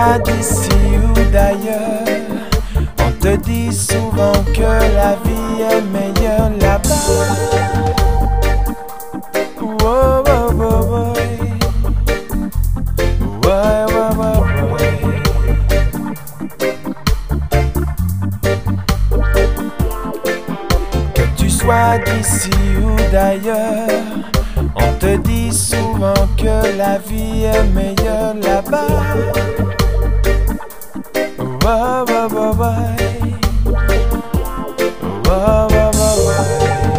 sois d'ici ou d'ailleurs, on te dit souvent que la vie est meilleure là-bas. Wow, wow, wow, wow. Ouais, ouais, ouais, ouais. Que tu sois d'ici ou d'ailleurs, on te dit souvent que la vie est meilleure là-bas. Ouais, ouais, ouais, ouais. Ouais, ouais, ouais, ouais.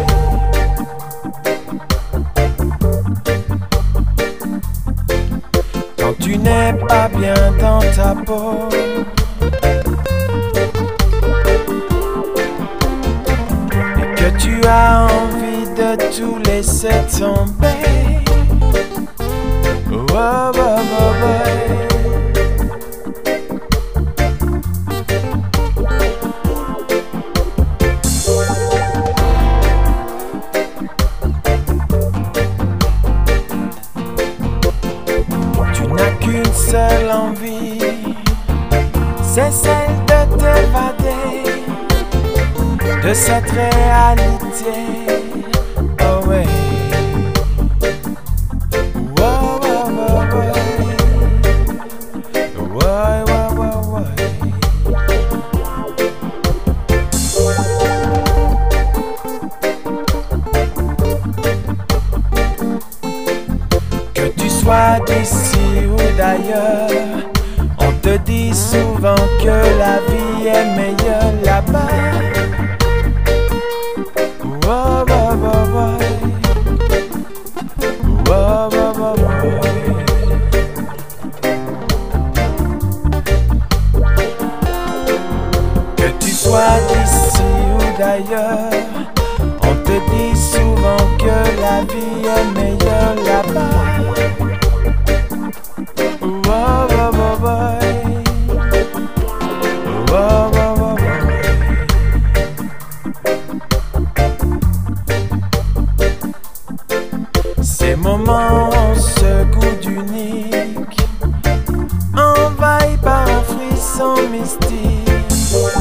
Quand tu n'es pas bien dans ta peau, et que tu as envie de tout laisser tomber. Ouais, ouais, ouais, ouais. Tu n'as qu'une seule envie, c'est celle de t'évader de cette réalité. Oh ouais. Ouais, ouais, ouais, ouais. Ouais, ouais, ouais, ouais. Que tu sois d'ici ou d'ailleurs, on te dit souvent que la vie est meilleure là-bas. Ouais, ouais, ouais, ouais. Ouais, ouais, ouais, ouais. Que tu sois d'ici ou d'ailleurs, on te dit souvent que la vie est meilleure là-bas. Ouais, ouais, ouais, ouais. Ouais, ouais, ouais, ouais. Ces moments ont ce goût d'unique, envahi par un frisson mystique.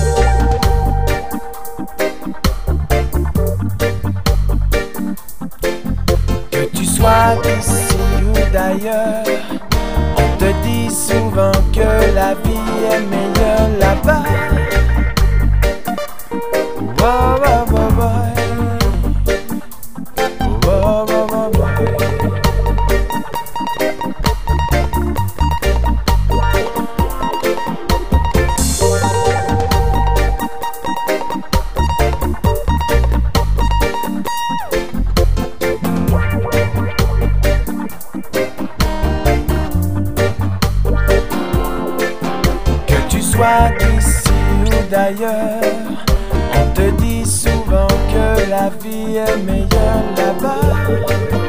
Que tu sois d'ici ou d'ailleurs, on te dit souvent que la vie est meilleure là-bas. Ouais, ouais, ouais, ouais. Ouais, ouais, ouais, ouais. Que tu sois d'ici ou d'ailleurs, on te dit souvent que la vie est meilleure là-bas.